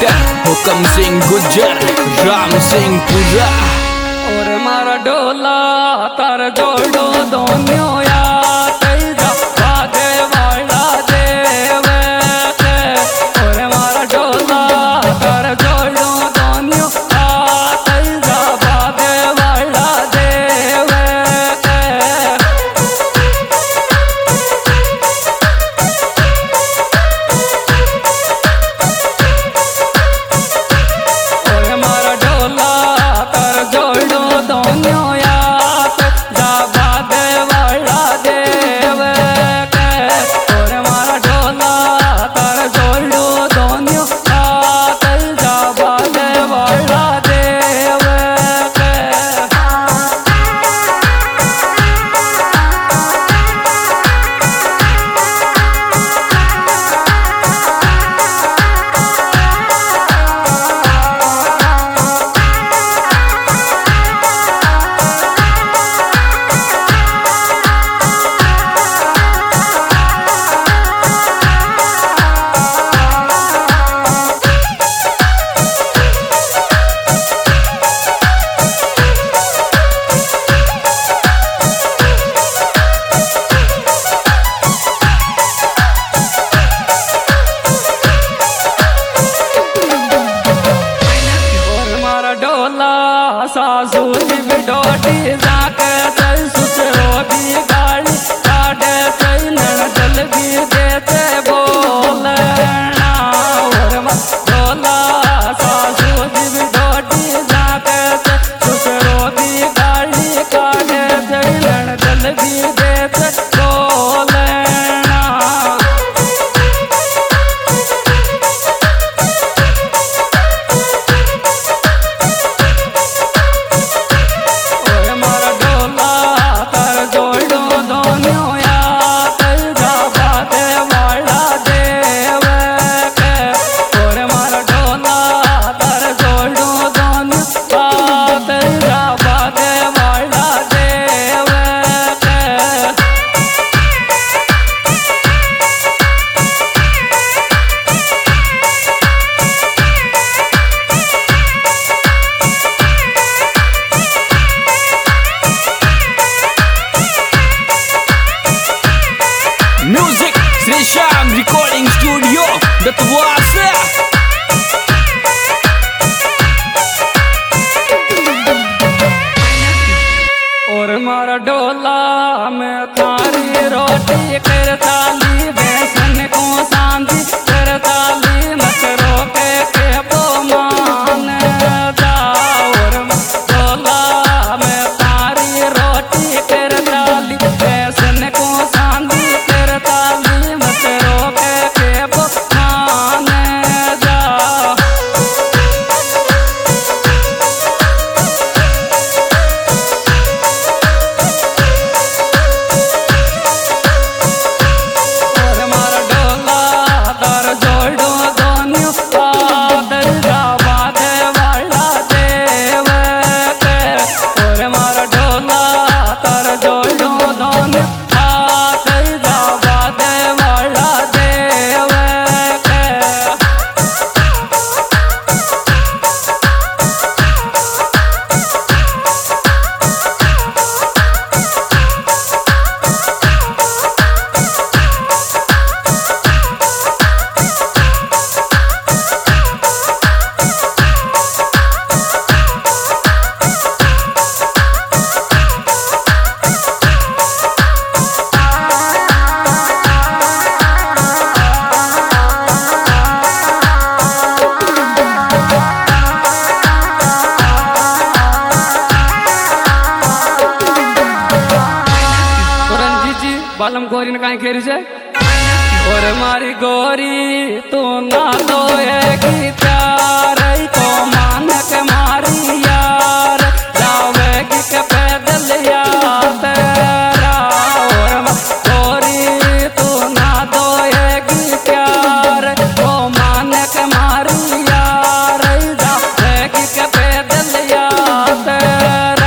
Director हुकम सिंह गुज्जर राम सिंह पुरा और मारा डोला तार जोड़ो दोनों या तेजा बाजे वाला देव के और मारा डोला तार जोड़ो दोनों या तेजा बाजे वाला देव के और मारा डोला तार जोड़ो दोनों या तेजा बाजे वाला देव के और मारा डोला तार जोड़ो दोनों या तेजा बाजे वाला देव के और मारा डोला सासू जी भी डोटी जाके चल सुसरो भी गाड़ी काटे चल नल भी देते बोलना और मारा डोला सासू जी भी डोटी जाके चल सुसरो भी गाड़ी काटे चल नल भी देते बोलना और मारा डोला तार जोड़ो दोनों या तेजा बाजे वाला देव के और मारा डोला तार जोड़ो दोनों या तेजा बाजे वाला देव के music Shri Shyam recording studio दतवासा और मारा डोला में थारी रोटी करता ली बेसन को सांदी करता ली मत रोके के वो मान जा और डोला में थारी रोटी करता ली बेसन को सांदी करता ली मत रोके के वो मान जा और मारा डोला तार जोड़ो दोनों तेजा बाजे वाला देव के और मारा डोला तार जोड़ो दोनों तेजा बाजे वाला देव के बालम गोरी ने कहीं खेरी से और मारी गोरी तू ना तो एक ही प्यार तो मान के मारी यार जावेगी के पैदल या तेरा और गोरी तू ना तो एक ही प्यार तो मान के मारी यार जावेगी के पैदल या तेरा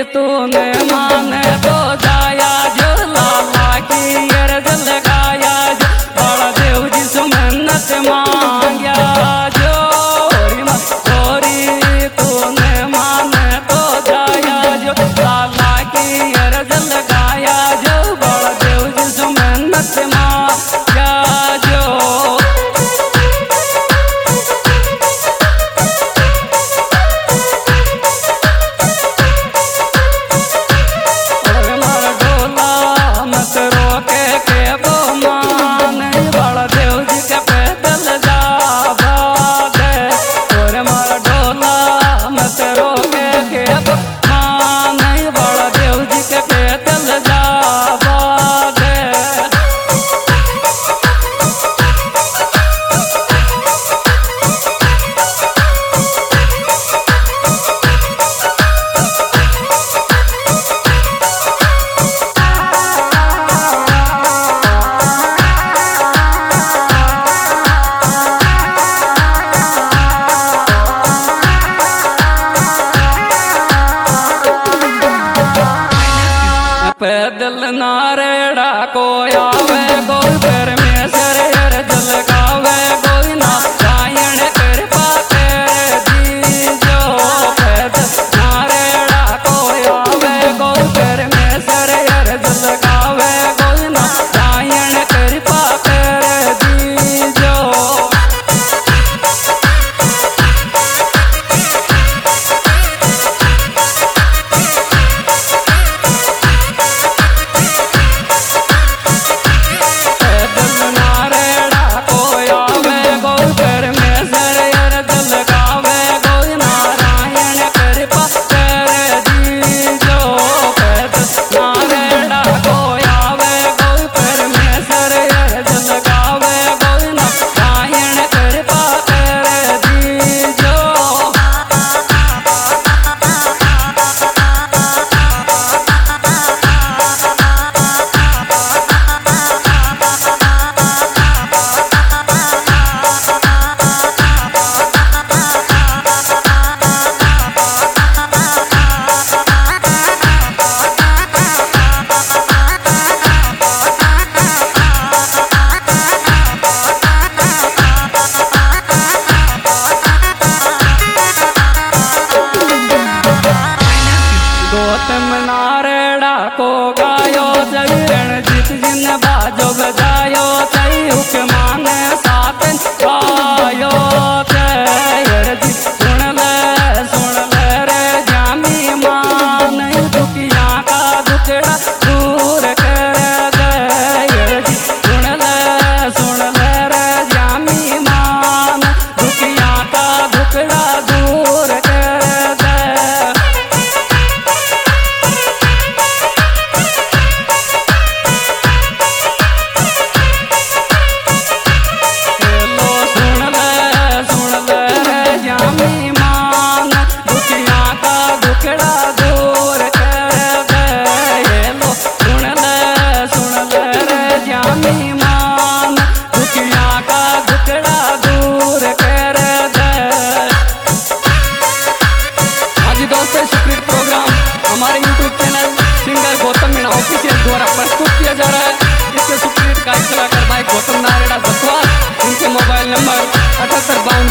तूने माने तो जाया जो लाला की अर्ज लगाया जो बड़ा देव जी सुमन्नत मांगया जो गोरी तूने माने तो जाया जो लाला की अर्ज लगाया जो बड़ा देव जी सुमन्नत मांगया जो पैदल नारेड़ा को आवे कोई परमेश्वर अर्ज लगावे कोई नारायण कृपा करे जी जो पैदल नारेड़ा को आवे कोई परमेश्वर अर्ज लगावे कोई नारायण कृपा करे जी जो नारेड़ा को गायो जय रणजीत जिन बाजो बजायो जय हुक्मान साथ गायो जय सुन ले रे जामी मान दुखिया का दुखड़ा दूर कर दे सुन ले रे जामी मान दुखिया का दुखड़ा दूर कर दे हमारे YouTube channel singer Gautam Meena official द्वारा प्रस्तुत किया जा रहा है। इसके सुपरहिट गायक कलाकार भाई गौतम नारेड़ा जसवाल, इनके मोबाइल नंबर 7852